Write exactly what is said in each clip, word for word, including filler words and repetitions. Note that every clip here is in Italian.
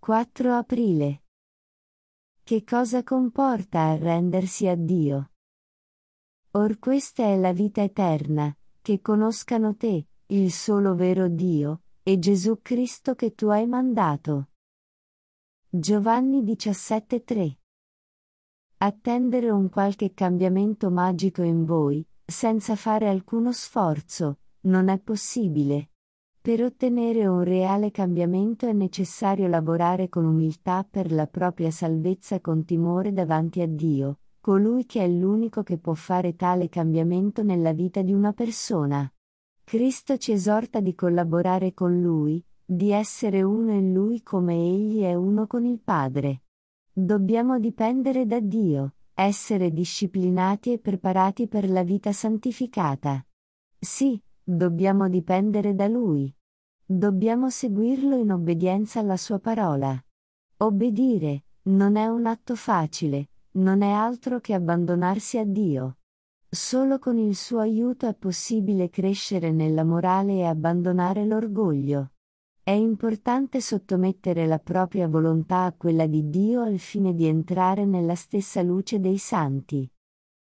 quattro aprile. Che cosa comporta arrendersi a Dio? Or questa è la vita eterna, che conoscano te, il solo vero Dio, e Gesù Cristo che tu hai mandato. Giovanni diciassette tre. Attendere un qualche cambiamento magico in voi, senza fare alcuno sforzo, non è possibile. Per ottenere un reale cambiamento è necessario lavorare con umiltà per la propria salvezza con timore davanti a Dio, colui che è l'unico che può fare tale cambiamento nella vita di una persona. Cristo ci esorta di collaborare con Lui, di essere uno in Lui come Egli è uno con il Padre. Dobbiamo dipendere da Dio, essere disciplinati e preparati per la vita santificata. Sì, dobbiamo dipendere da Lui. Dobbiamo seguirlo in obbedienza alla Sua parola. Obbedire non è un atto facile, non è altro che abbandonarsi a Dio. Solo con il suo aiuto è possibile crescere nella morale e abbandonare l'orgoglio. È importante sottomettere la propria volontà a quella di Dio al fine di entrare nella stessa luce dei santi.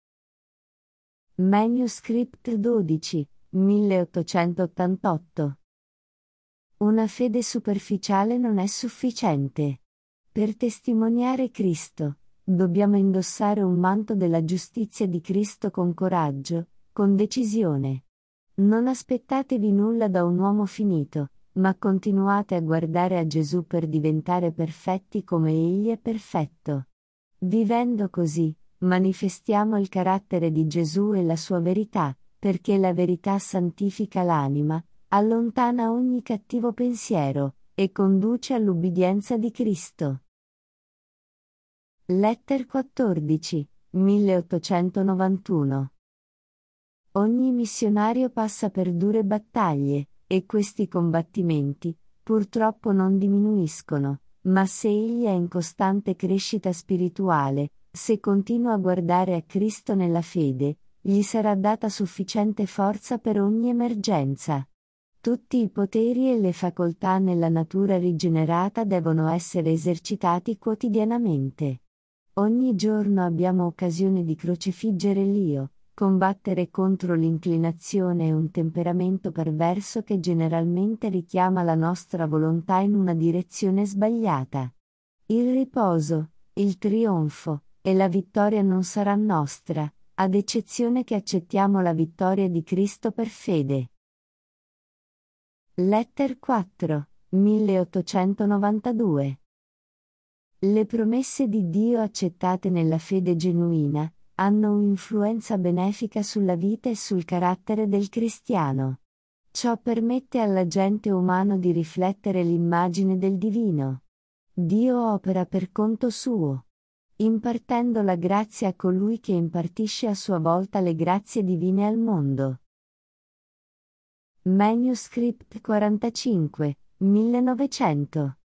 Manuscript dodici, milleottocentottantotto. Una fede superficiale non è sufficiente. Per testimoniare Cristo, dobbiamo indossare un manto della giustizia di Cristo con coraggio, con decisione. Non aspettatevi nulla da un uomo finito, ma continuate a guardare a Gesù per diventare perfetti come Egli è perfetto. Vivendo così, manifestiamo il carattere di Gesù e la sua verità, perché la verità santifica l'anima, allontana ogni cattivo pensiero, e conduce all'ubbidienza di Cristo. Letter quattordici, milleottocentonovantuno. Ogni missionario passa per dure battaglie, e questi combattimenti, purtroppo non diminuiscono, ma se egli è in costante crescita spirituale, se continua a guardare a Cristo nella fede, gli sarà data sufficiente forza per ogni emergenza. Tutti i poteri e le facoltà nella natura rigenerata devono essere esercitati quotidianamente. Ogni giorno abbiamo occasione di crocifiggere l'io, combattere contro l'inclinazione e un temperamento perverso che generalmente richiama la nostra volontà in una direzione sbagliata. Il riposo, il trionfo, e la vittoria non sarà nostra, ad eccezione che accettiamo la vittoria di Cristo per fede. Letter quattro, milleottocentonovantadue. Le promesse di Dio accettate nella fede genuina, hanno un'influenza benefica sulla vita e sul carattere del cristiano. Ciò permette all'agente umano di riflettere l'immagine del divino. Dio opera per conto suo, impartendo la grazia a colui che impartisce a sua volta le grazie divine al mondo. Manuscript quarantacinque, millenovecento.